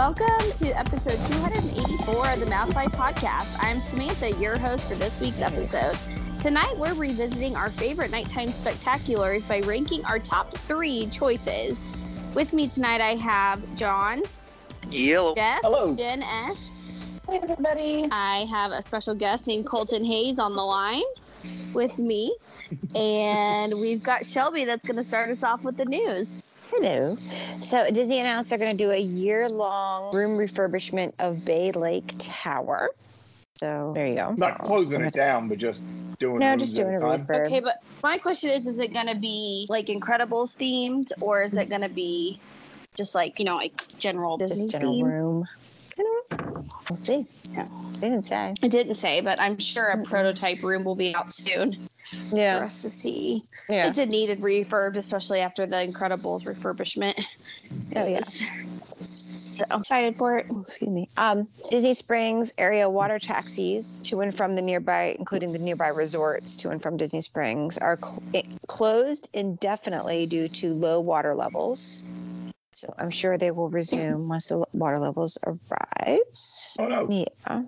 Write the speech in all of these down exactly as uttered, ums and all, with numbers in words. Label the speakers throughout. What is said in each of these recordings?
Speaker 1: Welcome to episode two eighty-four of the Mouth Life Podcast. I'm Samantha, your host for this week's episode. Tonight, we're revisiting our favorite nighttime spectaculars by ranking our top three choices. With me tonight, I have John.
Speaker 2: Yellow.
Speaker 1: Jeff.
Speaker 3: Hello.
Speaker 1: Jen S.
Speaker 4: Hey, everybody.
Speaker 1: I have a special guest named Colton Hayes on the line with me. And we've got Shelby that's going to start us off with the news.
Speaker 4: Hello. So Disney announced they're going to do a year-long room refurbishment of Bay Lake Tower. So there you go.
Speaker 3: Not closing it down, but just doing
Speaker 4: No,
Speaker 3: rooms
Speaker 4: just doing a
Speaker 3: at a time.
Speaker 4: refurb.
Speaker 1: Okay, but my question is, is it going to be like Incredibles themed, or is it going to be just like, you know, like general Disney
Speaker 4: Just general
Speaker 1: theme?
Speaker 4: room. I don't know. We'll see.
Speaker 1: Yeah.
Speaker 4: They didn't say.
Speaker 1: It didn't say, but I'm sure a prototype room will be out soon for
Speaker 4: Yeah.
Speaker 1: us to see.
Speaker 4: Yeah.
Speaker 1: It did need it refurbed, especially after the Incredibles refurbishment.
Speaker 4: Oh, yeah.
Speaker 1: So excited for it.
Speaker 4: Excuse me. Um, Disney Springs area water taxis to and from the nearby, including the nearby resorts to and from Disney Springs, are cl- closed indefinitely due to low water levels. So I'm sure they will resume once the water levels arise.
Speaker 3: Oh, no.
Speaker 4: Yeah.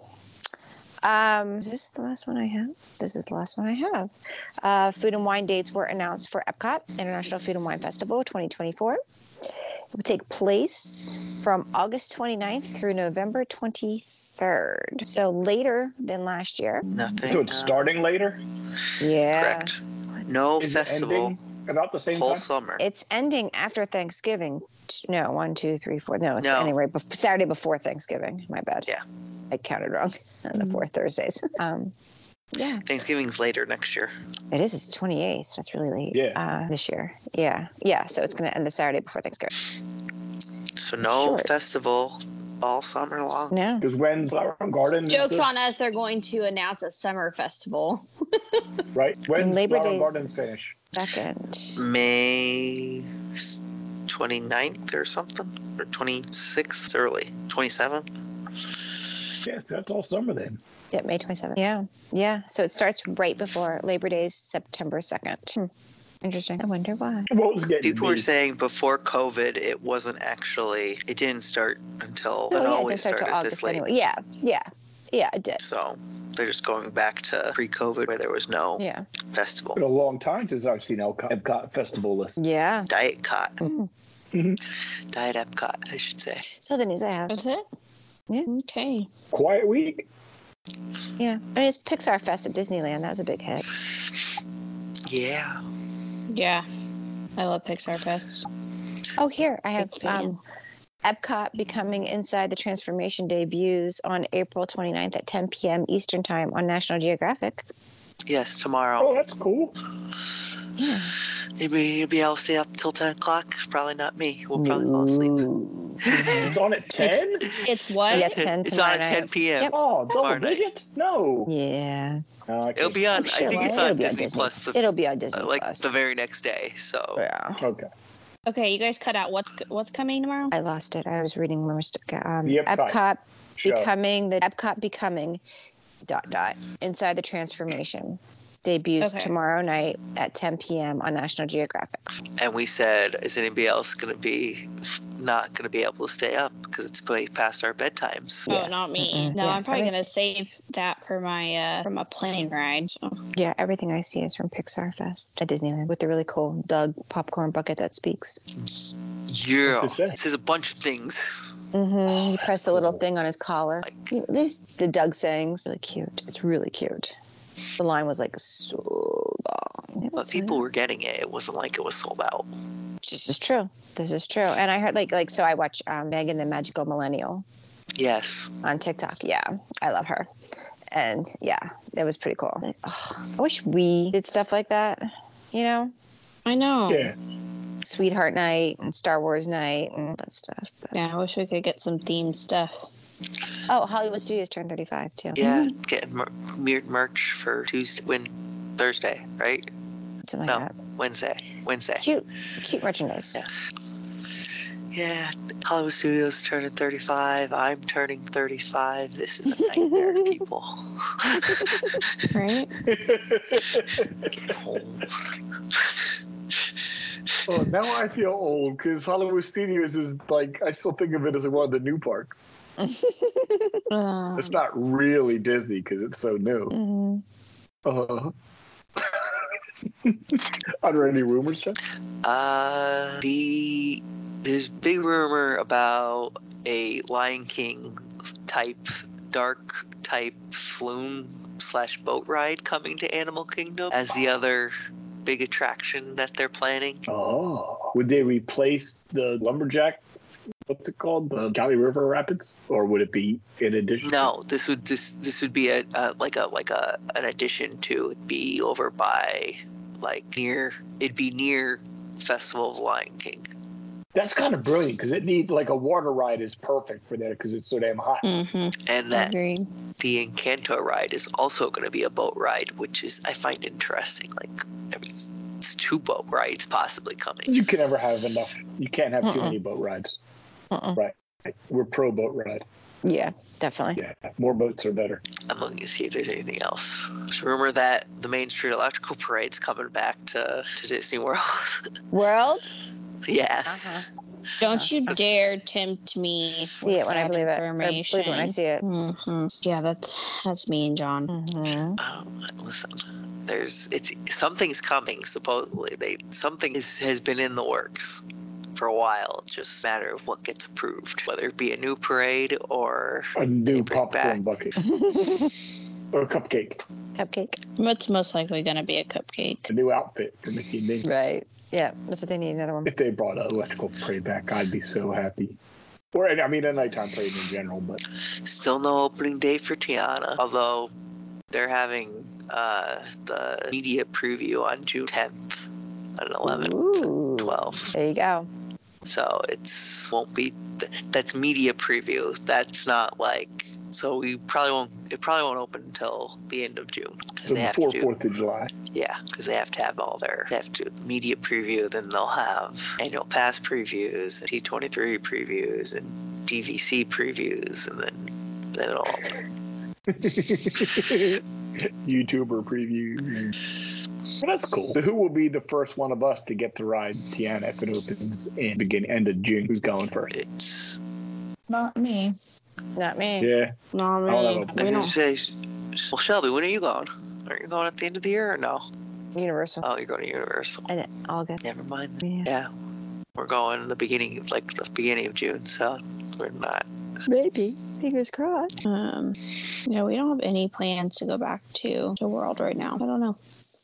Speaker 4: Um, is this the last one I have? This is the last one I have. Uh, food and wine dates were announced for Epcot International Food and Wine Festival twenty twenty-four. It will take place from August twenty-ninth through November twenty-third. So later than last year.
Speaker 2: Nothing.
Speaker 3: So it's
Speaker 2: uh,
Speaker 3: starting later?
Speaker 4: Yeah.
Speaker 2: Correct. No
Speaker 3: Is it
Speaker 2: festival.
Speaker 3: ending about the same
Speaker 2: Whole
Speaker 3: time?
Speaker 2: summer.
Speaker 4: It's ending after Thanksgiving. No, one, two, three, four. No,
Speaker 2: No.
Speaker 4: anyway, bef- Saturday before Thanksgiving. My bad.
Speaker 2: Yeah.
Speaker 4: I counted wrong on the four Thursdays. Um, yeah,
Speaker 2: Thanksgiving's later next year.
Speaker 4: it is. It's twenty-eighth. That's really late.
Speaker 3: Yeah.
Speaker 4: Uh, this year. Yeah. Yeah. So it's going to end the Saturday before Thanksgiving.
Speaker 2: So no
Speaker 4: Short.
Speaker 2: festival all summer long.
Speaker 4: No.
Speaker 3: Because when Flower Garden...
Speaker 1: Joke's on us, they're going to announce a summer festival.
Speaker 3: Right? When
Speaker 4: Labor
Speaker 3: Flower
Speaker 4: Day
Speaker 3: Garden finish?
Speaker 4: second.
Speaker 2: May twenty-ninth or something? Or twenty-sixth? It's early. twenty-seventh?
Speaker 3: Yes, that's all summer then.
Speaker 4: Yeah, May twenty-seventh. Yeah. Yeah. So it starts right before Labor Day's September second. Hmm. Interesting. I wonder why.
Speaker 3: What was getting
Speaker 2: People
Speaker 3: me?
Speaker 2: were saying before COVID, it wasn't actually, it didn't start until,
Speaker 4: Oh,
Speaker 2: it
Speaker 4: yeah, it
Speaker 2: always
Speaker 4: didn't start till
Speaker 2: started this
Speaker 4: August
Speaker 2: late.
Speaker 4: anyway. Yeah. Yeah. Yeah, it did.
Speaker 2: So they're just going back to pre-COVID where there was no
Speaker 4: Yeah.
Speaker 2: festival.
Speaker 3: It's been a long time since I've seen Epcot, Epcot Festival list.
Speaker 4: Yeah.
Speaker 2: Diet Cot.
Speaker 4: Mhm.
Speaker 3: Mhm.
Speaker 2: Diet Epcot, I should say.
Speaker 4: That's all the news I have.
Speaker 1: That's it?
Speaker 4: Yeah.
Speaker 1: Okay.
Speaker 3: Quiet week.
Speaker 4: Yeah. I mean, it's Pixar Fest at Disneyland. That was a big hit.
Speaker 2: Yeah.
Speaker 1: Yeah. I love Pixar Fest.
Speaker 4: Oh, here I have
Speaker 1: Big fan.
Speaker 4: um, Epcot becoming Inside the Transformation debuts on April twenty-ninth at ten p.m. Eastern Time on National Geographic.
Speaker 2: Yes, tomorrow.
Speaker 3: Oh, that's cool.
Speaker 4: Yeah.
Speaker 2: Maybe maybe I'll stay up till ten o'clock. Probably not me. We'll probably fall asleep.
Speaker 3: It's on at ten?
Speaker 1: It's what?
Speaker 4: Yeah, ten
Speaker 2: It's
Speaker 4: tomorrow
Speaker 2: on at
Speaker 4: night.
Speaker 2: ten p.m.
Speaker 4: Yep.
Speaker 3: Oh,
Speaker 2: Tomorrow
Speaker 3: double
Speaker 2: night.
Speaker 3: digits? No.
Speaker 4: Yeah.
Speaker 3: No, I
Speaker 2: It'll
Speaker 3: can't-
Speaker 2: be on.
Speaker 4: I'm sure
Speaker 2: I think
Speaker 4: it
Speaker 2: it's
Speaker 4: will.
Speaker 2: on
Speaker 4: It'll be on
Speaker 2: Disney
Speaker 4: Disney.
Speaker 2: Plus. The,
Speaker 4: It'll be on Disney
Speaker 2: uh, like
Speaker 4: Plus.
Speaker 2: the very next day. So
Speaker 4: Yeah.
Speaker 3: Okay.
Speaker 1: Okay, you guys cut out. What's what's coming tomorrow?
Speaker 4: I lost it. I was reading my mistake. Um,
Speaker 3: The Epcot
Speaker 4: Epcot
Speaker 3: show.
Speaker 4: becoming the Epcot becoming dot dot Inside the Transformation debuts
Speaker 1: Okay.
Speaker 4: tomorrow night at ten p.m. on National Geographic.
Speaker 2: and we said, is anybody else going to be not going to be able to stay up because it's way past our bedtimes?
Speaker 4: Yeah.
Speaker 1: Oh, not me.
Speaker 4: Mm-mm.
Speaker 1: No,
Speaker 4: Yeah,
Speaker 1: I'm probably
Speaker 4: I mean-
Speaker 1: gonna save that for my uh from a plane ride. So.
Speaker 4: Yeah, everything I see is from Pixar Fest at Disneyland with the really cool Doug popcorn bucket that speaks.
Speaker 2: Yeah.
Speaker 3: What's it say?
Speaker 2: It says a bunch of things.
Speaker 4: Mm-hmm. He pressed the little
Speaker 3: cool.
Speaker 4: thing on his collar.
Speaker 2: Like,
Speaker 4: This the Doug sayings. Really cute. It's really cute. The line was like so long.
Speaker 2: but people were getting it. It wasn't like it was sold out.
Speaker 4: This is true. This is true. And I heard like like so I watch um, Megan the Magical Millennial
Speaker 2: Yes.
Speaker 4: on TikTok. Yeah, I love her. And yeah, it was pretty cool. Like, oh, I wish we did stuff like that. You know,
Speaker 1: I know.
Speaker 3: Yeah.
Speaker 4: Sweetheart Night and Star Wars Night and all that stuff. But-
Speaker 1: Yeah, I wish we could get some themed stuff.
Speaker 4: Oh, Hollywood Studios turned thirty-five too.
Speaker 2: Yeah. Getting mer- weird merch for Tuesday, when Thursday, right?
Speaker 4: Something
Speaker 2: No.
Speaker 4: like that.
Speaker 2: Wednesday. Wednesday.
Speaker 4: Cute, cute merchandise.
Speaker 2: Yeah. Yeah, Hollywood Studios turning thirty-five. I'm turning thirty-five. This is a nightmare, people.
Speaker 1: Right?
Speaker 2: Get home.
Speaker 3: Oh, now I feel old because Hollywood Studios is like, I still think of it as one of the new parks.
Speaker 1: Um,
Speaker 3: It's not really Disney because it's so new.
Speaker 4: Mhm.
Speaker 3: Uh, are there any rumors, Jeff?
Speaker 2: Uh, the there's big rumor about a Lion King type, dark type flume slash boat ride coming to Animal Kingdom as the other big attraction that they're planning.
Speaker 3: Oh, would they replace the lumberjack? What's it called? The Jolly River Rapids, or would it be in addition?
Speaker 2: No, this would this this would be a, a like a like a an addition to it'd be over by like near it'd be near Festival of Lion King.
Speaker 3: That's kind of brilliant because it needs like a water ride is perfect for that because it's so damn hot.
Speaker 1: mhm,
Speaker 2: And that
Speaker 1: agreed.
Speaker 2: the Encanto ride is also going to be a boat ride, which is I find interesting. Like it's, it's two boat rides possibly coming.
Speaker 3: You can never have enough. You can't have too
Speaker 4: Uh-uh.
Speaker 3: many boat rides.
Speaker 4: Uh-uh.
Speaker 3: Right. We're pro boat ride.
Speaker 4: Yeah, definitely.
Speaker 3: Yeah, more boats are better.
Speaker 2: I'm looking to see if there's anything else. There's a rumor that the Main Street Electrical Parade's coming back to, to Disney World.
Speaker 4: World?
Speaker 2: Yes.
Speaker 4: Uh-huh.
Speaker 1: Don't you dare tempt me.
Speaker 4: See it when I believe it. Or believe it when I see it.
Speaker 1: hmm Yeah, that's that's mean, John.
Speaker 4: Mhm.
Speaker 2: Um, listen, there's it's something's coming. Supposedly, they something is, has been in the works for a while. It's just a matter of what gets approved, whether it be a new parade or
Speaker 3: A new
Speaker 2: bring
Speaker 3: popcorn bucket or a cupcake.
Speaker 4: Cupcake.
Speaker 1: It's most likely going to be a cupcake.
Speaker 3: A new outfit for Mickey and Minnie.
Speaker 4: Right. Yeah, that's what they need. Another one.
Speaker 3: If they brought an electrical parade back, I'd be so happy. Or I mean, a nighttime parade in general, but
Speaker 2: still no opening date for Tiana. Although they're having uh, the media preview on June tenth at eleven,
Speaker 4: Ooh.
Speaker 2: twelve.
Speaker 4: There you go.
Speaker 2: So it's won't be that's media preview. That's not like so we probably won't. It probably won't open until the end of June because
Speaker 3: so
Speaker 2: they have
Speaker 3: before
Speaker 2: to do
Speaker 3: Fourth of July.
Speaker 2: yeah because they have to have all their they have to do the media preview. Then they'll have annual pass previews, and T twenty-three previews, and D V C previews, and then then it'll open.
Speaker 3: YouTuber preview. Well, that's cool. So who will be the first one of us to get to ride Tiana if it opens in begin end of June? Who's going first?
Speaker 2: It's
Speaker 5: Not me.
Speaker 4: Not me.
Speaker 3: Yeah.
Speaker 1: No,
Speaker 3: I'll
Speaker 1: really.
Speaker 3: have a-
Speaker 1: We
Speaker 2: I
Speaker 1: don't.
Speaker 2: say, well, Shelby, when are you going? Aren't you going at the end of the year or no?
Speaker 4: Universal.
Speaker 2: Oh, you're going to Universal.
Speaker 4: And August.
Speaker 2: Never mind.
Speaker 4: Yeah.
Speaker 2: Yeah, we're going in the beginning, of, like the beginning of June, so we're not.
Speaker 4: Maybe. Fingers crossed.
Speaker 1: Um, you know, we don't have any plans to go back to to World right now. I don't know.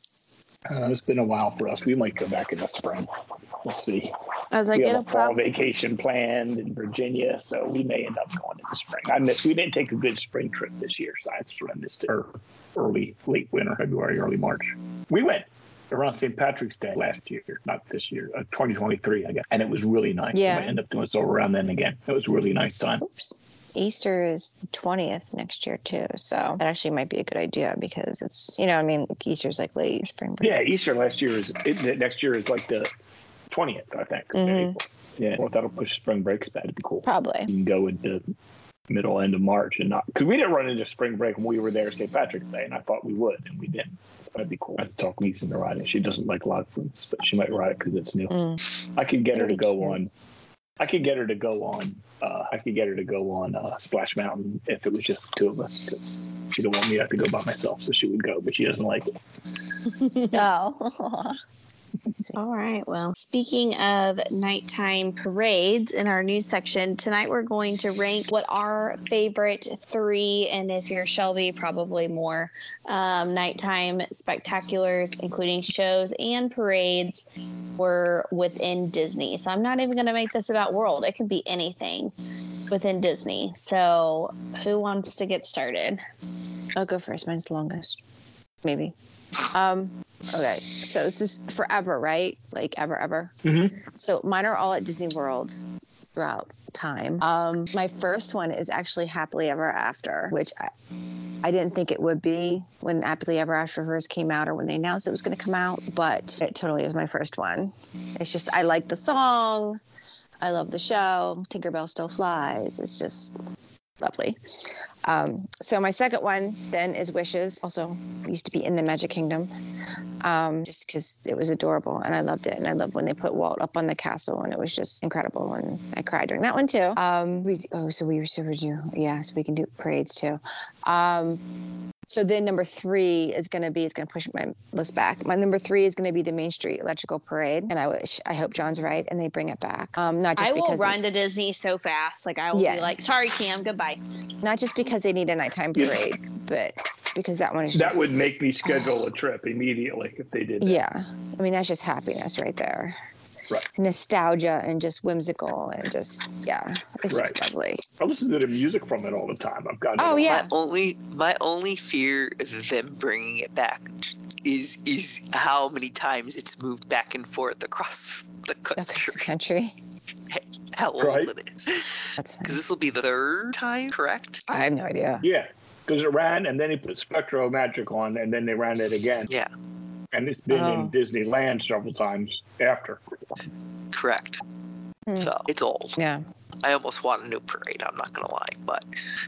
Speaker 3: Uh, it's been a while for us. We might go back in the spring. We'll see.
Speaker 1: I was like,
Speaker 3: we have
Speaker 1: it'll
Speaker 3: a fall
Speaker 1: probably.
Speaker 3: vacation planned in Virginia, so we may end up going in the spring. I missed. We didn't take a good spring trip this year, so that's what I missed it. Or early, late winter, February, early March. We went around Saint Patrick's Day last year, not this year, uh, twenty twenty-three, I guess, and it was really nice.
Speaker 4: Yeah.
Speaker 3: We might end up doing so around then again. It was a really nice time.
Speaker 4: Oops. Easter is the twentieth next year too, so that actually might be a good idea because it's, you know, I mean, Easter's like late spring break.
Speaker 3: Yeah, Easter last year is it, next year is like the twentieth, I think.
Speaker 4: Mhm.
Speaker 3: April. Yeah, well, that'll push spring breaks back. That'd be cool.
Speaker 4: Probably.
Speaker 3: You can go into middle end of March and not because we didn't run into spring break when we were there Saint Patrick's Day, and I thought we would, and we didn't. So that'd be cool. I have to talk Lisa into riding. She doesn't like a lot of fruits, but she might ride it because it's new.
Speaker 4: Mm.
Speaker 3: I could get her to
Speaker 4: That'd be
Speaker 3: go
Speaker 4: cute.
Speaker 3: on. I could get her to go on. Uh, I could get her to go on uh, Splash Mountain if it was just the two of us, because she don't want me to have to go by myself, so she would go, but she doesn't like it.
Speaker 4: Oh.
Speaker 1: All right. Well, speaking of nighttime parades in our news section, tonight we're going to rank what our favorite three, and if you're Shelby, probably more, um, nighttime spectaculars, including shows and parades, were within Disney. So I'm not even going to make this about World. It could be anything within Disney. So who wants to get started?
Speaker 4: I'll go first. Mine's the longest. Maybe. Um, okay. So this is forever, right? Like ever, ever.
Speaker 3: Mm-hmm.
Speaker 4: So mine are all at Disney World throughout time. Um, my first one is actually Happily Ever After, which I, I didn't think it would be when Happily Ever After first came out or when they announced it was going to come out, but it totally is my first one. It's just, I like the song. I love the show. Tinkerbell Still Flies. It's just lovely. Um, so my second one then is Wishes. Also used to be in the Magic Kingdom, um, just because it was adorable and I loved it. And I loved when they put Walt up on the castle, and it was just incredible. And I cried during that one too. Um, we oh, so we were so we do yeah, so we can do parades too. Um, So then number three is going to be, it's going to push my list back. My number three is going to be the Main Street Electrical Parade. And I wish, I hope John's right and they bring it back. Um, not just
Speaker 1: I will
Speaker 4: because
Speaker 1: run to Disney so fast. Like I will
Speaker 4: Yeah.
Speaker 1: be like, sorry, Cam, goodbye.
Speaker 4: Not just because they need a nighttime parade, but because that one is just.
Speaker 3: That would make me schedule a trip immediately if they did that.
Speaker 4: Yeah. I mean, that's just happiness right there.
Speaker 3: Right.
Speaker 4: Nostalgia and just whimsical and just, yeah, it's just
Speaker 3: Right.
Speaker 4: lovely.
Speaker 3: I listen to the music from it all the time. I've got.
Speaker 4: Oh, yeah.
Speaker 2: My only my only fear of them bringing it back is is how many times it's moved back and forth across the
Speaker 4: Across the
Speaker 2: country.
Speaker 4: country.
Speaker 2: How old
Speaker 3: Right.
Speaker 2: it is.
Speaker 4: That's fine.
Speaker 2: Because this will be the third time, correct?
Speaker 4: I have no idea.
Speaker 3: Yeah, because it ran and then they put Spectro Magic on and then they ran it again.
Speaker 2: Yeah,
Speaker 3: And it's been
Speaker 4: Oh.
Speaker 3: in Disneyland several times after.
Speaker 2: correct.
Speaker 4: Hmm.
Speaker 2: So it's old.
Speaker 4: Yeah.
Speaker 2: I almost want a new parade. I'm not gonna lie, but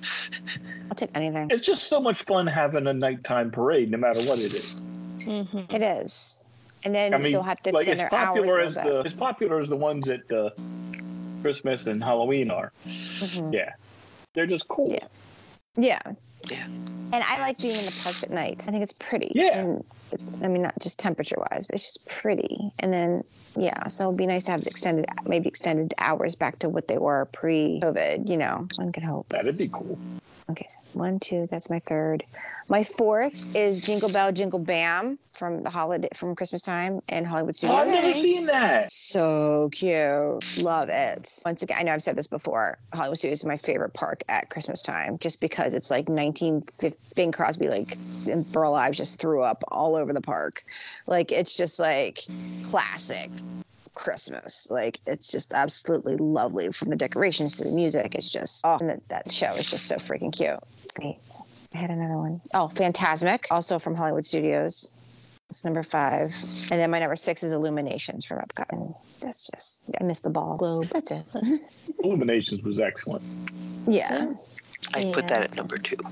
Speaker 4: I'll take anything.
Speaker 3: It's just so much fun having a nighttime parade, no matter what it is.
Speaker 1: Mm-hmm.
Speaker 4: It is. And then
Speaker 3: I mean,
Speaker 4: they'll have to
Speaker 3: like
Speaker 4: extend
Speaker 3: as
Speaker 4: their hours a
Speaker 3: popular
Speaker 4: little
Speaker 3: as
Speaker 4: bit.
Speaker 3: the as popular as the ones at uh, Christmas and Halloween are.
Speaker 4: Mhm.
Speaker 3: Yeah, they're just cool.
Speaker 4: Yeah. Yeah.
Speaker 2: Yeah.
Speaker 4: And I like being in the parks at night. I think it's pretty.
Speaker 3: Yeah.
Speaker 4: And I mean, not just temperature wise, but it's just pretty. And then, yeah, so it'd be nice to have extended, maybe extended hours back to what they were pre-COVID, you know, one could hope.
Speaker 3: That'd be cool.
Speaker 4: Okay, so one, two, that's my third. My fourth is Jingle Bell, Jingle Bam from the holiday, from Christmas time in Hollywood
Speaker 3: Oh, I've
Speaker 4: Studios.
Speaker 3: never seen that.
Speaker 4: So cute. Love it. Once again, I know I've said this before. Hollywood Studios is my favorite park at Christmas time just because it's like nineteen fifty. Bing Crosby, like, and Burl Ives just threw up all over the park. Like, it's just like classic Christmas. Like, it's just absolutely lovely from the decorations to the music. It's just, oh, and that, that show is just so freaking cute. Wait, I had another one. Oh, Fantasmic, also from Hollywood Studios. It's number five. And then my number six is Illuminations from Epcot. And that's just, I missed the ball globe. That's it.
Speaker 3: Illuminations was excellent.
Speaker 4: Yeah.
Speaker 2: I
Speaker 4: Yeah,
Speaker 2: put that at
Speaker 4: that's
Speaker 2: number two.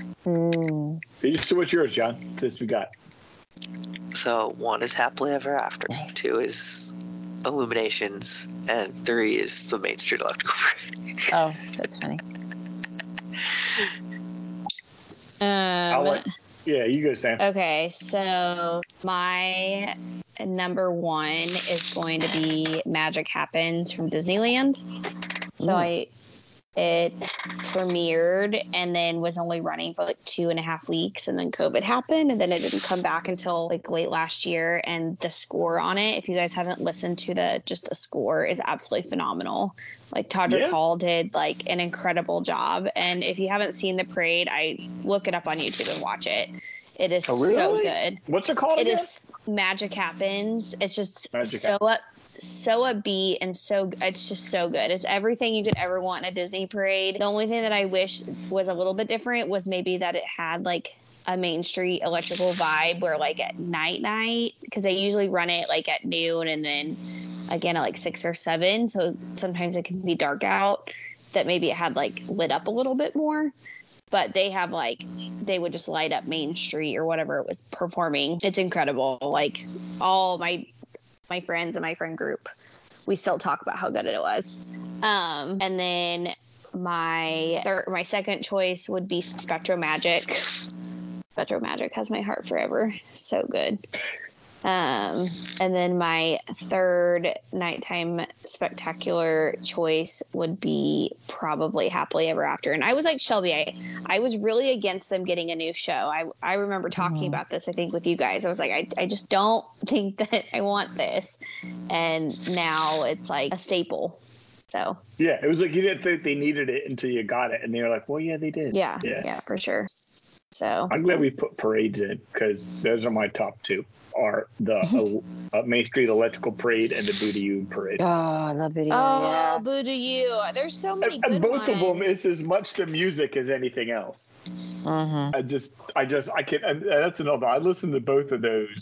Speaker 4: Mm,
Speaker 3: So what's yours, John? Since we got.
Speaker 2: So one is Happily Ever After,
Speaker 4: Nice.
Speaker 2: two is Illuminations, and three is the Main Street Electrical Parade.
Speaker 4: oh, that's funny.
Speaker 3: I'll
Speaker 1: Um,
Speaker 3: let, yeah, you go, Sam.
Speaker 1: okay, so my number one is going to be Magic Happens from Disneyland. So
Speaker 3: Ooh.
Speaker 1: I it premiered and then was only running for like two and a half weeks, and then COVID happened, and then it didn't come back until like late last year. And the score on it, if you guys haven't listened to the just the score, is absolutely phenomenal. Like Todrick
Speaker 3: Yeah.
Speaker 1: Hall did like an incredible job. And if you haven't seen the parade, I look it up on YouTube and watch it. It is
Speaker 3: Oh, really?
Speaker 1: so good.
Speaker 3: What's it called
Speaker 1: It
Speaker 3: again?
Speaker 1: is Magic Happens. It's just
Speaker 3: Magic
Speaker 1: so up, so upbeat and so it's just so good. It's everything you could ever want in a Disney parade. The only thing that I wish was a little bit different was maybe that it had like a Main Street Electrical vibe where like at night night, because they usually run it like at noon and then again at like six or seven. So sometimes it can be dark out, that maybe it had like lit up a little bit more. But they have like, they would just light up Main Street or whatever it was performing. It's incredible. Like all my my friends and my friend group, we still talk about how good it was. Um, and then my third, my second choice would be Spectro Magic. Spectro Magic has my heart forever. So good. Um, and then my third nighttime spectacular choice would be probably Happily Ever After. And I was like Shelby, I, I was really against them getting a new show. I, I remember talking
Speaker 4: Mhm.
Speaker 1: about this, I think, with you guys. I was like, I, I just don't think that I want this. And now it's like a staple. So
Speaker 3: Yeah, it was like you didn't think they needed it until you got it, and they were like, "Well, yeah, they did."
Speaker 1: yeah,
Speaker 3: Yes.
Speaker 1: yeah, for sure. So
Speaker 3: I'm glad we put parades in because those are my top two: are the uh, Main Street Electrical Parade and the Booty Parade.
Speaker 4: Oh, I love video.
Speaker 1: oh,
Speaker 4: Yeah.
Speaker 1: boo to you. There's so many
Speaker 3: And,
Speaker 1: good
Speaker 3: and both
Speaker 1: ones.
Speaker 3: of them, it's as much the music as anything else.
Speaker 4: Mm-hmm.
Speaker 3: I just, I just, I can. And that's another. I listen to both of those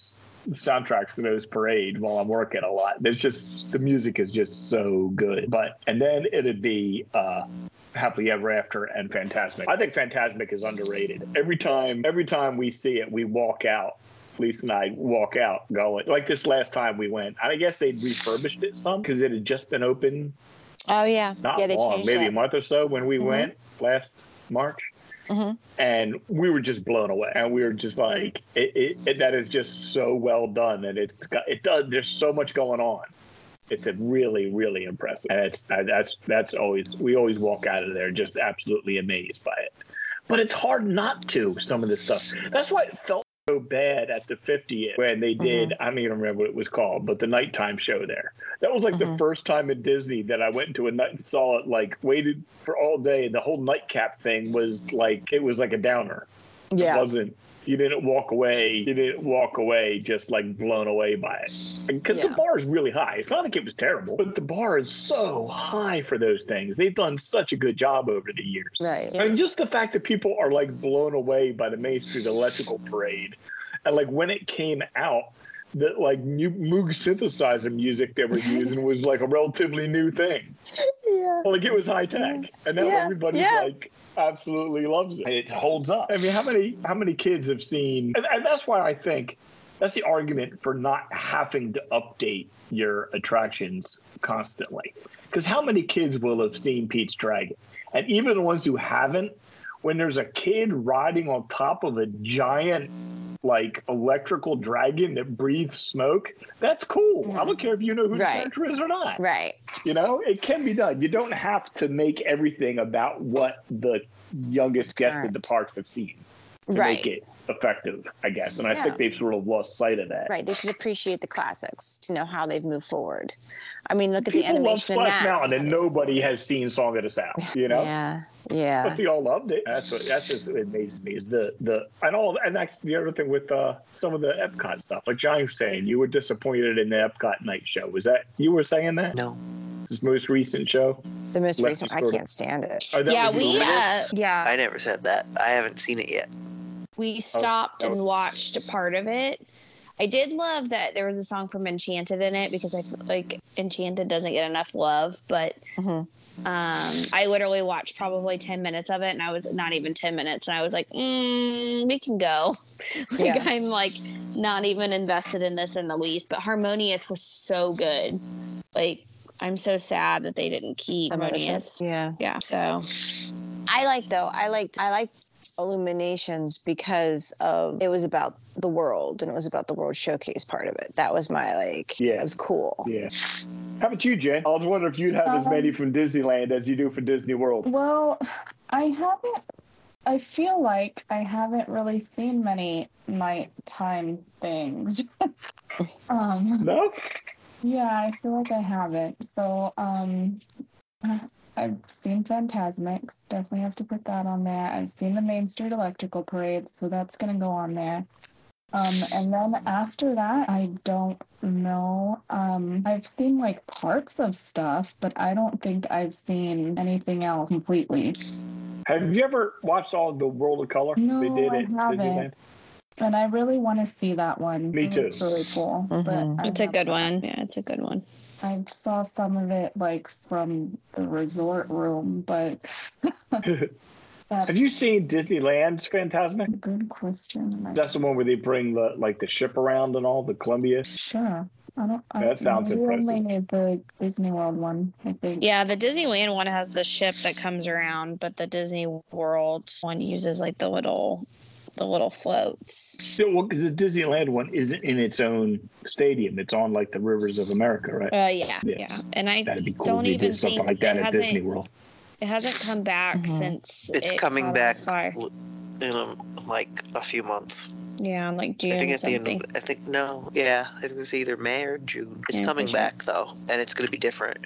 Speaker 3: soundtracks for those parades while I'm working a lot. There's just the music is just so good. But and then it'd be uh, Happily Ever After and Fantasmic. I think Fantasmic is underrated. Every time, every time we see it, we walk out. Lisa and I walk out going like this last time we went. I guess they'd refurbished it some because it had just been open.
Speaker 4: Oh yeah,
Speaker 3: not
Speaker 4: yeah, they
Speaker 3: long,
Speaker 4: changed
Speaker 3: maybe
Speaker 4: it.
Speaker 3: a month or so when we
Speaker 4: Mm-hmm.
Speaker 3: went last March.
Speaker 4: Mm-hmm.
Speaker 3: And we were just blown away, and we were just like, it, it, it, "That is just so well done." And it's got, it does. There's so much going on. It's a really, really impressive. And it's that's that's always we always walk out of there just absolutely amazed by it. But it's hard not to. Some of this stuff. That's why it felt so bad at the fiftieth when they did.
Speaker 4: Mm-hmm.
Speaker 3: I don't even remember what it was called, but the nighttime show there. That was like
Speaker 4: Mm-hmm.
Speaker 3: the first time at Disney that I went into a night and saw it. Like waited for all day. The whole nightcap thing was like it was like a downer.
Speaker 4: Yeah.
Speaker 3: It wasn't. You didn't walk away. You didn't walk away just like blown away by it. Because
Speaker 4: Yeah.
Speaker 3: the bar is really high. It's not like it was terrible, but the bar is so high for those things. They've done such a good job over the years.
Speaker 4: Right.
Speaker 3: I mean, just the fact that people are like blown away by the Main Street Electrical Parade, and like when it came out, that like new Moog synthesizer music they were using was like a relatively new thing.
Speaker 4: Yeah.
Speaker 3: Like it was high tech, and now
Speaker 4: Yeah,
Speaker 3: everybody's
Speaker 4: yeah.
Speaker 3: like absolutely loves it. And it holds up. I mean, how many how many kids have seen? And, and that's why I think that's the argument for not having to update your attractions constantly. Because how many kids will have seen Pete's Dragon? And even the ones who haven't, when there's a kid riding on top of a giant like electrical dragon that breathes smoke, that's cool. I don't care if you know who
Speaker 4: Right.
Speaker 3: the character is or not.
Speaker 4: Right.
Speaker 3: You know, it can be done. You don't have to make everything about what the youngest guests at the parks have seen to
Speaker 4: Right.
Speaker 3: make it effective, I guess. And I
Speaker 4: Yeah.
Speaker 3: think they've sort of lost sight of that.
Speaker 4: Right. They should appreciate the classics to know how they've moved forward. I mean, look at
Speaker 3: People
Speaker 4: the animation in
Speaker 3: love Splash
Speaker 4: that.
Speaker 3: Mountain, and nobody has seen Song of the South. You know,
Speaker 4: Yeah. Yeah.
Speaker 3: but they all loved it. That's what that's just what amazes me is the the and all and that's the other thing with uh, some of the Epcot stuff. Like Johnny was saying, you were disappointed in the Epcot night show. Was that you were saying that?
Speaker 2: No.
Speaker 3: This most recent show.
Speaker 4: The most
Speaker 3: Let
Speaker 4: recent.
Speaker 3: me
Speaker 4: I
Speaker 3: sort of-
Speaker 4: can't stand it.
Speaker 3: Oh, that
Speaker 1: Yeah,
Speaker 3: was
Speaker 1: we
Speaker 3: you.
Speaker 1: uh, yeah
Speaker 2: I never said that. I haven't seen it yet.
Speaker 1: we stopped
Speaker 3: oh.
Speaker 1: and watched a part of it. I did love that there was a song from Enchanted in it because I feel like Enchanted doesn't get enough love, but
Speaker 4: Mhm.
Speaker 1: um, I literally watched probably ten minutes of it, and I was not even ten minutes, and I was like, mm, we can go. Like,
Speaker 4: Yeah.
Speaker 1: I'm like not even invested in this in the least, but Harmonious was so good. Like, I'm so sad that they didn't keep Harmonious.
Speaker 4: Yeah.
Speaker 1: Yeah, so
Speaker 4: I like though. I liked. I liked Illuminations because of it was about the world and it was about the World Showcase part of it. That was my like.
Speaker 3: Yeah.
Speaker 4: That was cool.
Speaker 3: Yeah. How about you, Jen? I was wondering if you'd have as
Speaker 5: Um,
Speaker 3: many from Disneyland as you do for Disney World.
Speaker 5: Well, I haven't, I feel like I haven't really seen many nighttime things. um,
Speaker 3: No?
Speaker 5: yeah, I feel like I haven't. So, um, I've seen Phantasmics. Definitely have to put that on there. I've seen the Main Street Electrical Parade, so that's going to go on there. Um, and then after that, I don't know. Um, I've seen like parts of stuff, but I don't think I've seen anything else completely.
Speaker 3: Have you ever watched all of the World of Color?
Speaker 5: No,
Speaker 3: they did
Speaker 5: I
Speaker 3: at
Speaker 5: haven't.
Speaker 3: Disneyland?
Speaker 5: And I really want to see that one.
Speaker 3: Me
Speaker 5: It
Speaker 3: too.
Speaker 5: looks really cool.
Speaker 4: Mhm.
Speaker 5: But I
Speaker 1: it's a good
Speaker 5: haven't.
Speaker 1: one. Yeah, it's a good one.
Speaker 5: I saw some of it like from the resort room, but that's
Speaker 3: Have you seen Disneyland's Phantasmic?
Speaker 5: a good question.
Speaker 3: That's the one where they bring the like the ship around and all, the Columbia.
Speaker 5: Sure. I don't. I,
Speaker 3: That sounds
Speaker 5: we
Speaker 3: impressive.
Speaker 5: only need the Disney World one, I think.
Speaker 1: Yeah, the Disneyland one has the ship that comes around, but the Disney World one uses like the little, the little floats.
Speaker 3: So, well, 'cause the Disneyland one isn't in its own stadium. It's on like the Rivers of America, right?
Speaker 1: Uh, yeah,
Speaker 3: Yeah.
Speaker 1: yeah, and I
Speaker 3: That'd be cool
Speaker 1: don't
Speaker 3: if they
Speaker 1: even
Speaker 3: did something
Speaker 1: think
Speaker 3: like that
Speaker 1: it
Speaker 3: at
Speaker 1: hasn't-
Speaker 3: Disney World.
Speaker 1: it hasn't come back
Speaker 4: Mhm.
Speaker 1: since
Speaker 2: It's
Speaker 1: it
Speaker 2: coming
Speaker 1: caught on
Speaker 2: back
Speaker 1: fire.
Speaker 2: w- in um, like a few months.
Speaker 1: Yeah, like June
Speaker 2: I think at the
Speaker 1: something.
Speaker 2: end of, I think no, yeah, I think it's either May or June. It's
Speaker 1: Yeah, for
Speaker 2: coming
Speaker 1: sure.
Speaker 2: back though, and it's going to be different.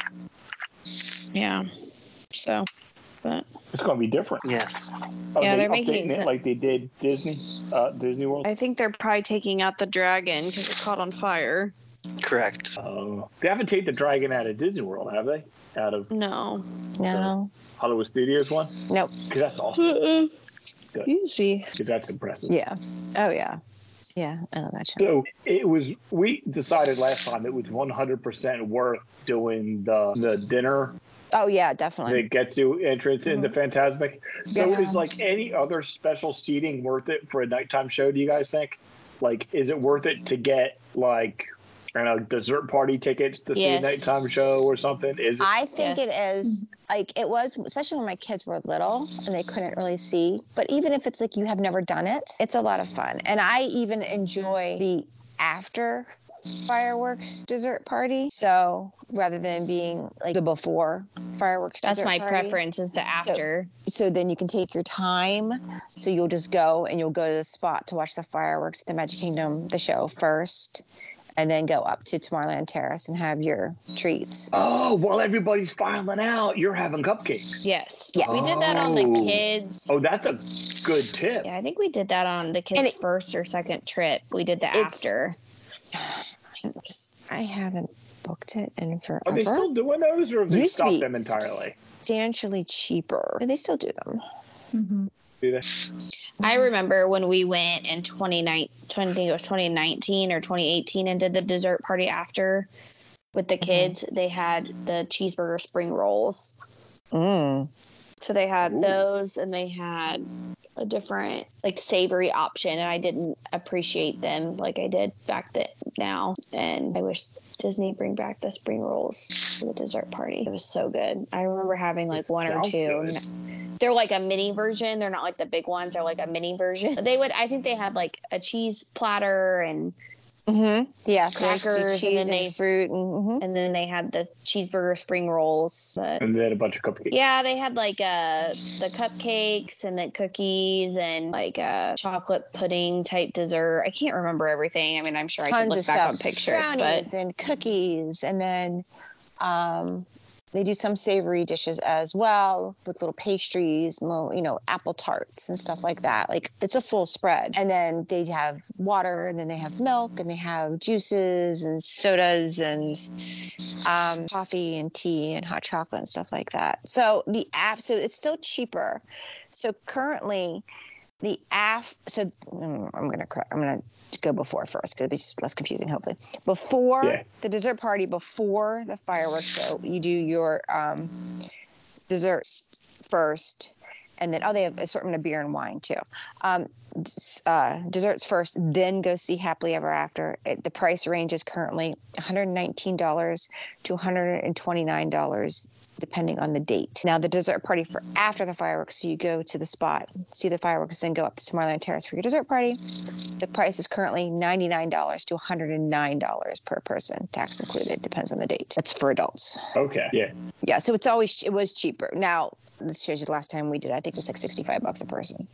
Speaker 1: Yeah, so, but
Speaker 3: It's going to be different.
Speaker 2: Yes.
Speaker 3: Are
Speaker 1: Yeah,
Speaker 3: they
Speaker 1: they're making
Speaker 3: updating it
Speaker 1: some-
Speaker 3: like they did Disney, uh, Disney World.
Speaker 1: I think they're probably taking out the dragon because it caught on fire.
Speaker 2: Correct.
Speaker 3: Uh, they haven't taken the dragon out of Disney World, have they? Out of
Speaker 1: No.
Speaker 4: No.
Speaker 3: Hollywood Studios one?
Speaker 4: Nope.
Speaker 3: Because that's awesome.
Speaker 1: Uh-uh.
Speaker 3: Good.
Speaker 1: Easy.
Speaker 3: Because that's impressive.
Speaker 4: Yeah. Oh yeah. Cheers. Yeah, I love that show.
Speaker 3: So it was, we decided last time it was one hundred percent worth doing the, the dinner
Speaker 4: Oh, yeah, definitely.
Speaker 3: that gets you entrance
Speaker 4: Mhm.
Speaker 3: into Fantasmic. So
Speaker 5: Yeah.
Speaker 3: is like any other special seating worth it for a nighttime show, do you guys think? Like, is it worth it to get like, I don't know, dessert party tickets to see
Speaker 1: Yes.
Speaker 3: a nighttime show or something? Is it?
Speaker 4: I think
Speaker 1: Yes.
Speaker 4: it is like it was, especially when my kids were little and they couldn't really see. But even if it's like you have never done it, it's a lot of fun. And I even enjoy the after fireworks dessert party. So rather than being like the before fireworks
Speaker 1: That's
Speaker 4: dessert
Speaker 1: my
Speaker 4: party.
Speaker 1: preference is the after.
Speaker 4: So then you can take your time. So you'll just go and you'll go to the spot to watch the fireworks at the Magic Kingdom, the show first, and then go up to Tomorrowland Terrace and have your treats.
Speaker 3: Oh, while everybody's filing out, you're having cupcakes.
Speaker 1: Yes.
Speaker 4: Yes.
Speaker 1: We did that on the
Speaker 3: Oh.
Speaker 1: kids.
Speaker 3: Oh, that's a good tip.
Speaker 1: Yeah, I think we did that on the kids'
Speaker 4: And it-
Speaker 1: first or second trip. We did the
Speaker 4: It's-
Speaker 1: after.
Speaker 4: I haven't booked it in forever.
Speaker 3: Are they still doing those, or have they
Speaker 4: Used to
Speaker 3: stopped
Speaker 4: be
Speaker 3: them entirely?
Speaker 4: substantially cheaper. They still do them.
Speaker 5: Mm-hmm.
Speaker 3: Do they?
Speaker 1: I remember when we went in twenty nineteen, I think it was twenty nineteen or twenty eighteen, and did the dessert party after with the kids. They had the cheeseburger spring rolls.
Speaker 4: Mm.
Speaker 1: So they had
Speaker 3: Ooh.
Speaker 1: those, and they had a different like savory option, and I didn't appreciate them like I did back then now. And I wish Disney bring back the spring rolls for the dessert party. It was so good. I remember having like
Speaker 3: It
Speaker 1: one or
Speaker 3: sounds
Speaker 1: two.
Speaker 3: good.
Speaker 1: They're like a mini version. They're not like the big ones. They're like a mini version. They would. I think they had like a cheese platter and
Speaker 4: Mm-hmm. Yeah,
Speaker 1: Crackers, and
Speaker 4: crackers, cheese,
Speaker 1: then
Speaker 4: and,
Speaker 1: they-
Speaker 4: fruit, and mhm.
Speaker 1: and then they had the cheeseburger spring rolls. But
Speaker 3: And then a bunch of cupcakes.
Speaker 1: yeah, they had like uh the cupcakes and the cookies and like a chocolate pudding type dessert. I can't remember everything. I mean, I'm sure I
Speaker 4: Tons
Speaker 1: could look
Speaker 4: of
Speaker 1: back
Speaker 4: stuff.
Speaker 1: on pictures,
Speaker 4: brownies
Speaker 1: but
Speaker 4: and cookies, and then um, they do some savory dishes as well, with little pastries, and little, you know, apple tarts and stuff like that. Like it's a full spread. And then they have water, and then they have milk, and they have juices and sodas and um, coffee and tea and hot chocolate and stuff like that. So the app, so it's still cheaper. So currently, the af. So mm, I'm gonna cor- I'm gonna go before first because it'll be just less confusing, hopefully. Before
Speaker 3: Yeah.
Speaker 4: the dessert party, before the fireworks show, you do your um, desserts first, and then oh, they have assortment of beer and wine too. Um, s- uh, desserts first, then go see Happily Ever After. It, the price range is currently one hundred nineteen dollars to one hundred twenty-nine dollars. Depending on the date. Now, the dessert party for after the fireworks, so you go to the spot, see the fireworks, then go up to Tomorrowland Terrace for your dessert party. The price is currently ninety-nine dollars to one hundred nine dollars per person, tax included. Depends on the date. That's for adults.
Speaker 3: Okay. Yeah.
Speaker 4: Yeah, so it's always it was cheaper. Now, this shows you the last time we did. I think it was like sixty-five bucks a person.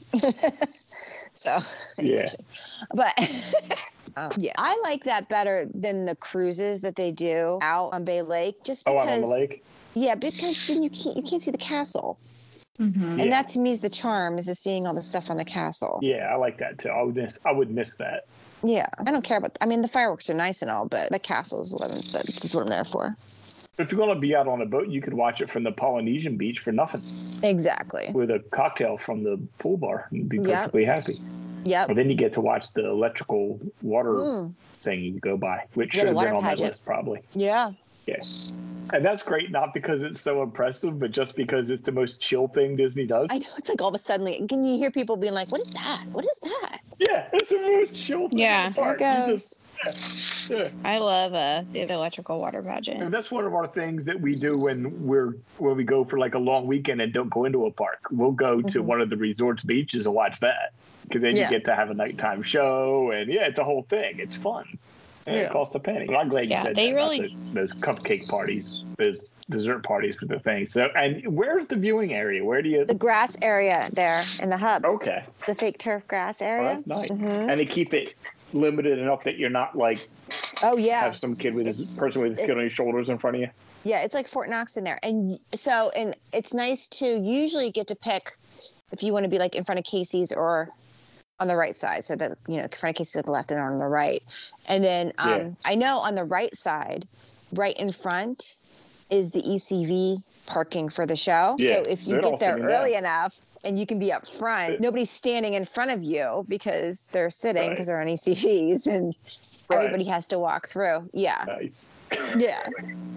Speaker 4: So
Speaker 3: Yeah.
Speaker 4: but. Um, yeah, I like that better than the cruises that they do out on Bay Lake, just
Speaker 3: Oh,
Speaker 4: because.
Speaker 3: I'm on the lake.
Speaker 4: Yeah, because then you can't you can't see the castle,
Speaker 5: Mm-hmm.
Speaker 3: Yeah.
Speaker 4: and that to me is the charm, is the seeing all the stuff on the castle.
Speaker 3: Yeah, I like that too. I would miss. I would miss that.
Speaker 4: Yeah, I don't care about. I mean, the fireworks are nice and all, but the castle is what I'm, that's just what I'm there for.
Speaker 3: If you're going to be out on a boat, you could watch it from the Polynesian beach for nothing
Speaker 4: Exactly.
Speaker 3: with a cocktail from the pool bar and be
Speaker 4: Yep.
Speaker 3: perfectly happy.
Speaker 4: Yep.
Speaker 3: But then you get to watch the electrical water
Speaker 4: Mm.
Speaker 3: thing go by, which
Speaker 4: Yeah,
Speaker 3: should
Speaker 4: the
Speaker 3: have
Speaker 4: water
Speaker 3: been on that
Speaker 4: pageant.
Speaker 3: list probably.
Speaker 4: Yeah.
Speaker 3: And that's great, not because it's so impressive, but just because it's the most chill thing Disney does.
Speaker 4: I know, it's like all of a sudden, like, can you hear people being like, "What is that? What is that?"
Speaker 3: Yeah, it's the most chill thing.
Speaker 1: Yeah.
Speaker 3: in the
Speaker 4: There
Speaker 3: park.
Speaker 4: it
Speaker 3: You
Speaker 4: goes.
Speaker 3: just- yeah.
Speaker 1: I love uh, the electrical water
Speaker 3: And
Speaker 1: pageant.
Speaker 3: that's one of our things that we do when we're when we go for like a long weekend and don't go into a park. We'll go to
Speaker 4: Mhm.
Speaker 3: one of the resorts beaches and watch that, because then
Speaker 4: Yeah.
Speaker 3: you get to have a nighttime show, and yeah, it's a whole thing. It's fun. And
Speaker 4: Yeah.
Speaker 3: it costs a penny. Well, I'm glad you
Speaker 1: Yeah,
Speaker 3: said
Speaker 1: they
Speaker 3: that about
Speaker 1: really-
Speaker 3: the- those cupcake parties, those dessert parties for the thing. So, and where's the viewing area? Where do you?
Speaker 4: The grass area there in the hub,
Speaker 3: Okay,
Speaker 4: the fake turf grass
Speaker 3: oh,
Speaker 4: area.
Speaker 3: that's nice.
Speaker 4: Mhm.
Speaker 3: And they keep it limited enough that you're not like
Speaker 4: Oh yeah.
Speaker 3: have some kid with his
Speaker 4: It's-
Speaker 3: person with his
Speaker 4: it-
Speaker 3: kid on his shoulders in front of you.
Speaker 4: Yeah, it's like Fort Knox in there. And y- so, and it's nice to usually get to pick if you want to be like in front of Casey's or on the right side. So that, you know, in front of Casey's at the left and on the right. And then um,
Speaker 3: Yeah.
Speaker 4: I know on the right side, right in front is the E C V parking for the show.
Speaker 3: Yeah,
Speaker 4: so if you
Speaker 3: they're all
Speaker 4: get there
Speaker 3: sitting down.
Speaker 4: early enough, and you can be up front. Nobody's standing in front of you because they're sitting because
Speaker 3: Right.
Speaker 4: they're on E C Vs, and
Speaker 3: Right.
Speaker 4: everybody has to walk through. Yeah.
Speaker 3: Nice.
Speaker 4: Yeah.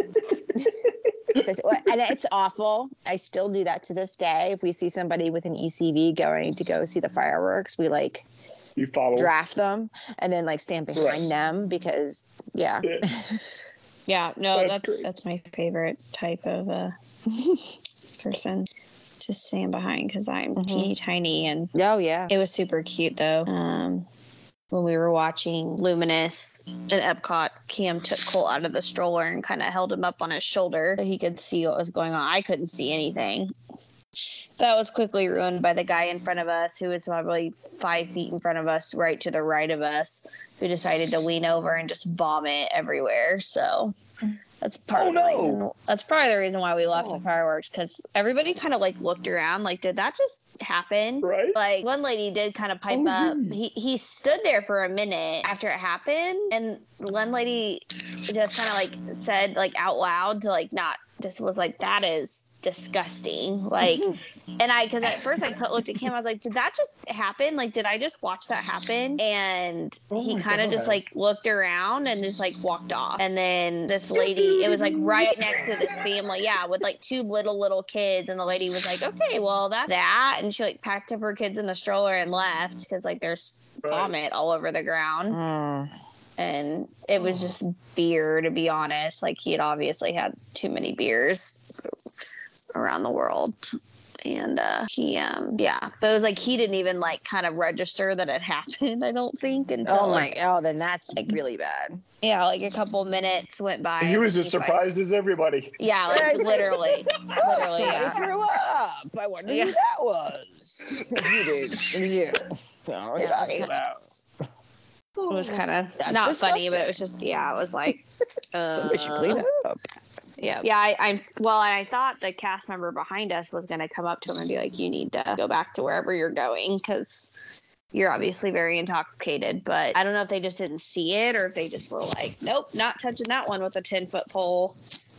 Speaker 4: So- and it's awful. I still do that to this day. If we see somebody with an E C V going to go see the fireworks, we like
Speaker 3: You follow.
Speaker 4: draft them and then like stand behind
Speaker 3: Right.
Speaker 4: them because yeah.
Speaker 3: Yeah.
Speaker 1: Yeah, no,
Speaker 3: That's
Speaker 1: that's
Speaker 3: great.
Speaker 1: that's my favorite type of uh, person to stand behind because I'm
Speaker 4: Mhm.
Speaker 1: teeny tiny, and
Speaker 4: Oh yeah.
Speaker 1: it was super cute though. Um, when we were watching Luminous at Epcot, Cam took Colt out of the stroller and kind of held him up on his shoulder so he could see what was going on. I couldn't see anything. That was quickly ruined by the guy in front of us, who was probably five feet in front of us, right to the right of us, who decided to lean over and just vomit everywhere. So that's part
Speaker 3: Oh,
Speaker 1: of the
Speaker 3: no.
Speaker 1: reason. That's probably the reason why we left
Speaker 3: Oh.
Speaker 1: the fireworks, because everybody kind of like looked around, like, did that just happen?
Speaker 3: Right.
Speaker 1: Like one lady did kind of pipe
Speaker 3: Oh,
Speaker 1: up.
Speaker 3: geez.
Speaker 1: He he stood there for a minute after it happened, and one lady just kind of like said like out loud to like not just was like, that is disgusting. Like, and I because at first I looked at Cam, I was like, did that just happen? Like, did I just watch that happen? And
Speaker 3: Oh
Speaker 1: he
Speaker 3: my
Speaker 1: kind of just
Speaker 3: God.
Speaker 1: like looked around and just like walked off. And then this lady, it was like right next to this family, yeah, with like two little little kids, and the lady was like, okay, well that's that, and she like packed up her kids in the stroller and left because like there's
Speaker 3: Right.
Speaker 1: vomit all over the ground.
Speaker 4: Mm.
Speaker 1: And it was just beer, to be honest. Like he had obviously had too many beers around the world. And uh he um yeah, but it was like he didn't even like kind of register that it happened, I don't think, until
Speaker 4: Oh my.
Speaker 1: like,
Speaker 4: Oh, then that's
Speaker 1: like-
Speaker 4: really bad.
Speaker 1: yeah, like a couple minutes went by.
Speaker 3: He was
Speaker 1: and
Speaker 3: as
Speaker 1: he probably-
Speaker 3: surprised as everybody.
Speaker 1: Yeah, like literally. Literally,
Speaker 4: Somebody
Speaker 1: yeah.
Speaker 4: threw up. I wonder
Speaker 1: Yeah.
Speaker 4: who that was. You did. It was you. What are you
Speaker 1: Yeah,
Speaker 4: talking
Speaker 1: it
Speaker 4: about?
Speaker 1: It was kind of
Speaker 4: That's
Speaker 1: not funny,
Speaker 4: disgusting.
Speaker 1: but it was just, yeah, it was like, uh,
Speaker 4: Somebody should clean it up.
Speaker 1: Yeah, yeah. I, I'm well, and I thought the cast member behind us was going to come up to him and be like, "You need to go back to wherever you're going because you're obviously very intoxicated." But I don't know if they just didn't see it or if they just were like, "Nope, not touching that one with a ten foot pole."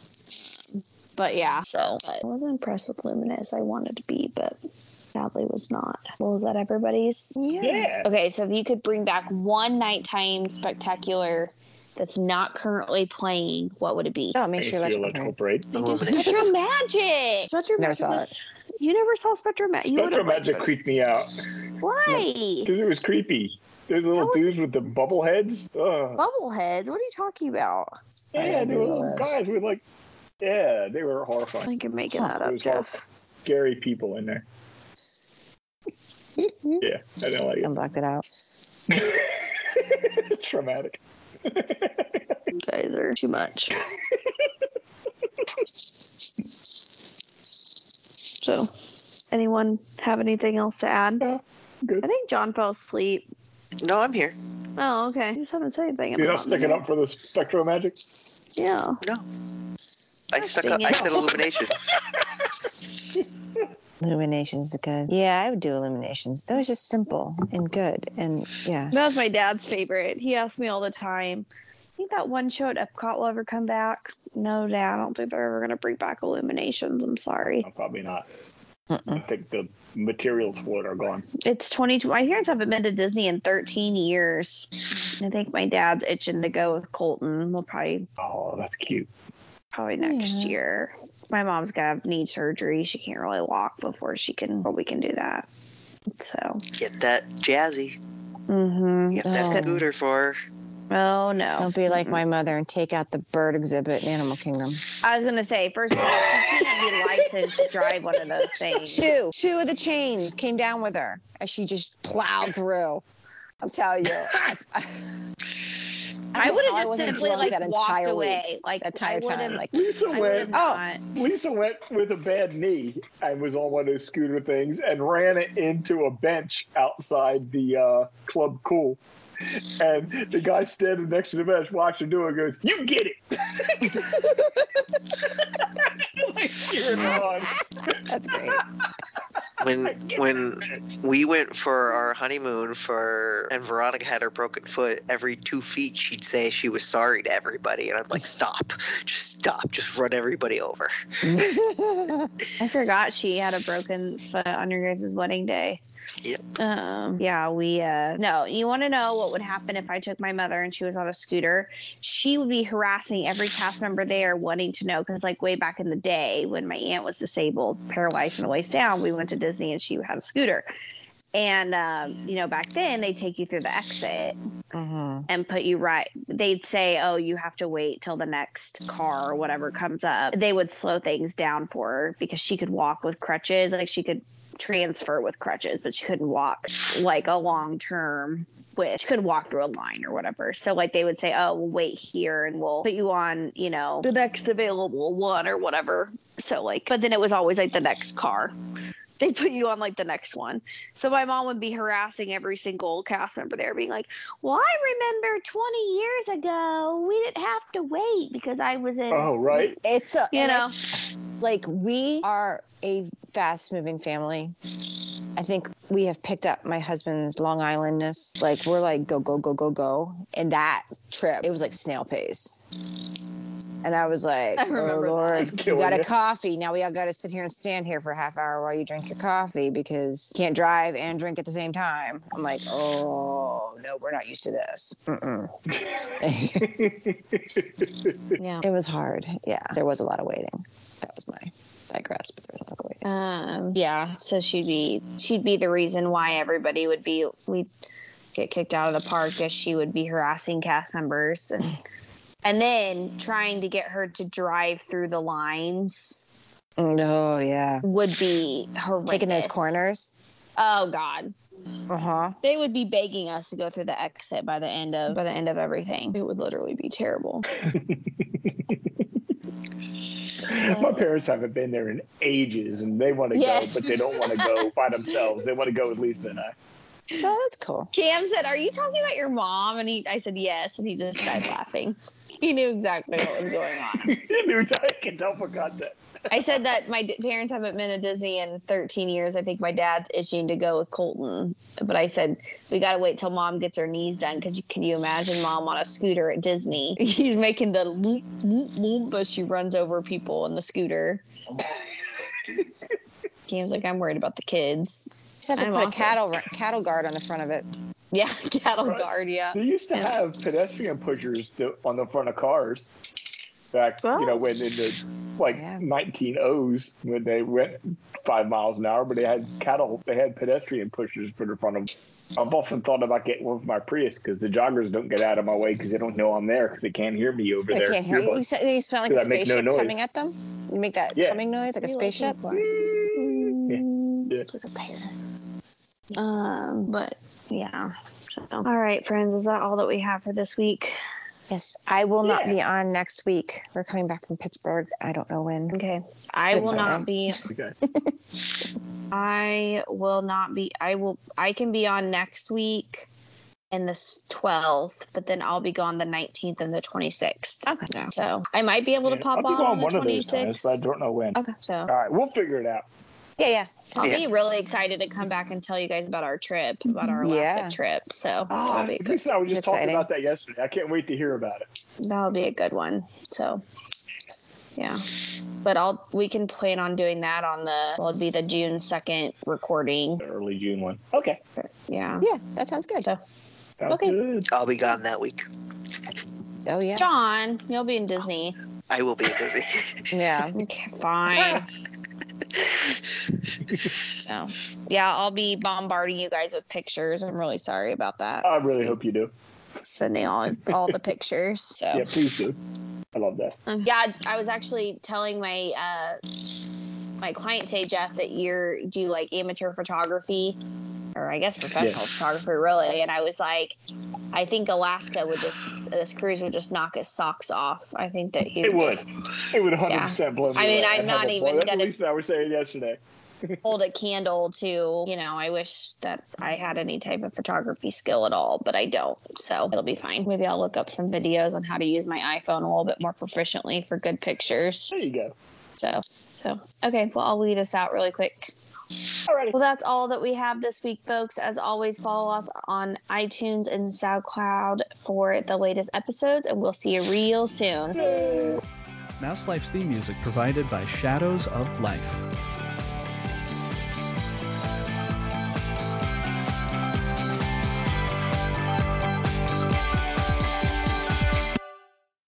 Speaker 1: But yeah, so I wasn't impressed with Luminous. I wanted to be, but sadly was not. Well, was that everybody's?
Speaker 3: Yeah.
Speaker 1: Okay, so if you could bring back one nighttime spectacular that's not currently playing, what would it be?
Speaker 4: Oh, make
Speaker 3: Thanks
Speaker 4: sure
Speaker 3: to
Speaker 4: electrical
Speaker 3: electrical
Speaker 4: parade.
Speaker 3: parade.
Speaker 2: Illumination.
Speaker 1: Spectrum Magic. Spectrum
Speaker 4: Never
Speaker 1: Magic
Speaker 4: saw
Speaker 1: was- You never saw Spectrum Magic.
Speaker 3: Spectrum Magic creeped me out
Speaker 1: Why?
Speaker 3: because it was creepy. There's little
Speaker 1: How was-
Speaker 3: dudes with the bubble heads. Ugh.
Speaker 1: Bubbleheads. What are you talking about?
Speaker 4: I
Speaker 3: Yeah,
Speaker 4: didn't
Speaker 3: they were
Speaker 4: know
Speaker 3: little
Speaker 4: this.
Speaker 3: guys with like, yeah, they were
Speaker 1: I
Speaker 3: horrifying.
Speaker 1: think you're making
Speaker 4: Huh.
Speaker 1: that
Speaker 3: It
Speaker 1: up,
Speaker 3: was all
Speaker 1: Jeff.
Speaker 3: scary people in there. Yeah, I didn't like
Speaker 4: And blocked it out.
Speaker 3: it. Traumatic.
Speaker 1: You guys are too much. So, anyone have anything else to add?
Speaker 3: Yeah, good.
Speaker 1: I think John fell asleep.
Speaker 2: No, I'm here.
Speaker 1: Oh, okay. You just haven't said anything
Speaker 3: You're not
Speaker 1: about
Speaker 3: sticking
Speaker 1: it.
Speaker 3: up for the Spectrum Magic?
Speaker 1: Yeah.
Speaker 2: I stuck
Speaker 1: dang
Speaker 2: up. I
Speaker 1: it.
Speaker 2: said Illuminations.
Speaker 4: Illuminations are good. Yeah, I would do illuminations. That was just simple and good. And yeah.
Speaker 1: That was my dad's favorite. He asked me all the time, think that one show at Epcot will ever come back? No, Dad, I don't think they're ever going to bring back Illuminations. I'm sorry.
Speaker 3: No, probably not.
Speaker 4: Mm-mm.
Speaker 3: I think the materials for it are gone.
Speaker 1: It's twenty. My parents haven't been to Disney in thirteen years. I think my dad's itching to go with Colton. We'll probably
Speaker 3: Oh, that's cute.
Speaker 1: probably next
Speaker 4: Yeah.
Speaker 1: year. My mom's got to have knee surgery. She can't really walk before she can, or we can do that. So.
Speaker 2: Get that jazzy.
Speaker 1: Mm-hmm.
Speaker 2: Get that
Speaker 4: Oh.
Speaker 2: scooter for her.
Speaker 1: Oh no.
Speaker 4: Don't be like my mother and take out the bird exhibit in Animal Kingdom.
Speaker 1: I was gonna say, first of all, she can't be licensed to drive one of those things.
Speaker 4: Two, two of the chains came down with her as she just plowed through. I'm telling you. I, I,
Speaker 1: I would
Speaker 4: don't know how
Speaker 1: have just
Speaker 4: wasn't
Speaker 1: simply
Speaker 4: drunk
Speaker 1: like
Speaker 4: that
Speaker 1: walked
Speaker 4: entire
Speaker 1: away.
Speaker 4: week,
Speaker 1: Like
Speaker 4: that entire
Speaker 1: I would
Speaker 4: time.
Speaker 1: have.
Speaker 4: Like,
Speaker 3: Lisa
Speaker 1: I would
Speaker 3: went.
Speaker 1: have
Speaker 4: Oh.
Speaker 1: not.
Speaker 3: Lisa went with a bad knee and was on one of those scooter things and ran it into a bench outside the uh, Club Cool. And the guy standing next to the bench watching do it goes, "You get it." Like cheering on.
Speaker 4: That's great.
Speaker 2: When when we went for our honeymoon for and Veronica had her broken foot, every two feet she'd say she was sorry to everybody, and I'm like, stop, just stop, just run everybody over.
Speaker 1: I forgot she had a broken foot on your guys' wedding day.
Speaker 2: Yep.
Speaker 1: Um, yeah, we, uh, no, you want to know what would happen if I took my mother and she was on a scooter? She would be harassing every cast member there, wanting to know, because like way back in the day when my aunt was disabled, paralyzed from the waist down, we went to Disney and she had a scooter. And, um, you know, back then they'd take you through the exit
Speaker 4: Mm-hmm.
Speaker 1: and put you right. They'd say, oh, you have to wait till the next car or whatever comes up. They would slow things down for her because she could walk with crutches. Like she could transfer with crutches, but she couldn't walk like a long term with, she couldn't walk through a line or whatever. So like they would say, oh, we'll wait here and we'll put you on, you know, the next available one or whatever. So like, but then it was always like the next car. They put you on like the next one. So my mom would be harassing every single cast member there, being like, well, I remember twenty years ago, we didn't have to wait because I was in.
Speaker 3: Oh, right.
Speaker 4: It's a,
Speaker 1: You
Speaker 4: and
Speaker 1: know.
Speaker 4: it's, like we are a fast moving family. I think we have picked up my husband's Long Islandness. Like we're like go go go go go. And that trip, it was like snail pace. And I was like,
Speaker 1: I
Speaker 4: oh
Speaker 1: remember that.
Speaker 4: Lord,
Speaker 3: That's
Speaker 4: you
Speaker 3: killing
Speaker 4: got a
Speaker 3: you.
Speaker 4: coffee. Now we all got to sit here and stand here for a half hour while you drink your coffee because you can't drive and drink at the same time. I'm like, oh, no, we're not used to this. Mm-mm.
Speaker 1: Yeah.
Speaker 4: It was hard. Yeah, there was a lot of waiting. That was my digress, but there was a lot of waiting.
Speaker 1: Um, yeah. So she'd be, she'd be the reason why everybody would be, we'd get kicked out of the park because she would be harassing cast members and, and then trying to get her to drive through the lines
Speaker 4: Oh, yeah.
Speaker 1: would be horrendous.
Speaker 4: Taking those corners.
Speaker 1: Oh God.
Speaker 4: Uh-huh.
Speaker 1: They would be begging us to go through the exit by the end of by the end of everything. It would literally be terrible.
Speaker 3: My parents haven't been there in ages, and they want to
Speaker 1: Yeah.
Speaker 3: go, but they don't want to go by themselves. They want to go with Lisa and I.
Speaker 4: Oh, that's cool.
Speaker 1: Cam said, "Are you talking about your mom?" And he, I said, "Yes," and he just died laughing. He knew exactly what was going on.
Speaker 3: You knew that. I can tell for content.
Speaker 1: I said that my d- parents haven't been to Disney in thirteen years. I think my dad's itching to go with Colton, but I said we got to wait till mom gets her knees done because can you imagine mom on a scooter at Disney? He's making the loop loop loop as she runs over people in the scooter. Cam's like, I'm worried about the kids.
Speaker 4: You just have to
Speaker 1: I'm
Speaker 4: put
Speaker 1: awesome.
Speaker 4: a cattle cattle guard on the front of it.
Speaker 1: Yeah, cattle
Speaker 3: Right.
Speaker 1: guard. Yeah.
Speaker 3: They used to
Speaker 1: Yeah.
Speaker 3: have pedestrian pushers to, on the front of cars. Back, you know, when in the like
Speaker 4: Yeah.
Speaker 3: nineteen ohs when they went five miles an hour, but they had cattle, they had pedestrian pushers for the front of. I've often thought about getting one for my Prius because the joggers don't get out of my way because they don't know I'm there because they can't hear me over
Speaker 4: They
Speaker 3: there.
Speaker 4: can't hear you. You,
Speaker 3: Earbuds.
Speaker 4: sa- you smell like
Speaker 3: Does
Speaker 4: a
Speaker 3: that make no
Speaker 4: spaceship
Speaker 3: noise?
Speaker 4: coming at them? You make that
Speaker 3: Yeah.
Speaker 4: humming noise like a spaceship?
Speaker 3: Yeah.
Speaker 1: Um, but yeah. So, all right, friends, is that all that we have for this week?
Speaker 4: Yes, I will not
Speaker 3: Yeah.
Speaker 4: be on next week. We're coming back from Pittsburgh. I don't know when.
Speaker 1: Okay. I
Speaker 4: That's
Speaker 1: will
Speaker 4: fine.
Speaker 1: not be
Speaker 3: Okay.
Speaker 1: I will not be I will I can be on next week and the twelfth, but then I'll be gone the nineteenth and the twenty-sixth.
Speaker 4: Okay.
Speaker 1: Yeah. So I might be able to
Speaker 3: Yeah,
Speaker 1: pop
Speaker 3: I'll be
Speaker 1: on
Speaker 3: gone
Speaker 1: on the
Speaker 3: one of those times,
Speaker 1: twenty-sixth.
Speaker 3: but I don't know when.
Speaker 4: Okay.
Speaker 1: So
Speaker 3: All right, we'll figure it out.
Speaker 4: Yeah, yeah.
Speaker 1: I'll
Speaker 2: Yeah.
Speaker 1: be really excited to come back and tell you guys about our trip, about our Alaska
Speaker 4: Yeah.
Speaker 1: trip. So
Speaker 3: Ah,
Speaker 1: that'll be a good,
Speaker 3: Lisa and I was just
Speaker 4: It's
Speaker 3: talking
Speaker 4: exciting.
Speaker 3: about that yesterday. I can't wait to hear about it.
Speaker 1: that'll be a good one. So yeah. But I'll we can plan on doing that on the well it'd be the June second recording.
Speaker 3: The early June one. Okay.
Speaker 1: Yeah.
Speaker 4: Yeah, that sounds good.
Speaker 1: So
Speaker 3: Sounds
Speaker 1: Okay.
Speaker 3: good.
Speaker 2: I'll be gone that week.
Speaker 4: Oh, yeah.
Speaker 1: John, you'll be in Disney.
Speaker 2: I will be busy.
Speaker 4: Yeah.
Speaker 1: Okay, fine. So, yeah, I'll be bombarding you guys with pictures. I'm really sorry about that.
Speaker 3: I really hope you do.
Speaker 1: Sending all all the pictures. So,
Speaker 3: Yeah, please do. I love that.
Speaker 1: Um, yeah, I was actually telling my uh, my client today, Jeff, that you're do like amateur photography, or I guess professional
Speaker 3: Yes.
Speaker 1: photography, really. And I was like, I think Alaska would just this cruise would just knock his socks off. I think that he
Speaker 3: It
Speaker 1: would.
Speaker 3: would.
Speaker 1: Just,
Speaker 3: It would one hundred percent blow me
Speaker 1: I mean,
Speaker 3: away.
Speaker 1: I'm
Speaker 3: I'd
Speaker 1: not
Speaker 3: have a
Speaker 1: even
Speaker 3: ball. That's what
Speaker 1: gonna-
Speaker 3: Lisa and I were saying yesterday.
Speaker 1: hold a candle to, you know, I wish that I had any type of photography skill at all, but I don't. So it'll be fine. Maybe I'll look up some videos on how to use my iPhone a little bit more proficiently for good pictures.
Speaker 3: There you go.
Speaker 1: So, so okay. Well, I'll lead us out really quick.
Speaker 3: Alrighty.
Speaker 1: Well, that's all that we have this week, folks. As always, follow us on iTunes and SoundCloud for the latest episodes, and we'll see you real soon.
Speaker 3: Yay.
Speaker 6: Mouse Life's theme music provided by Shadows of Life.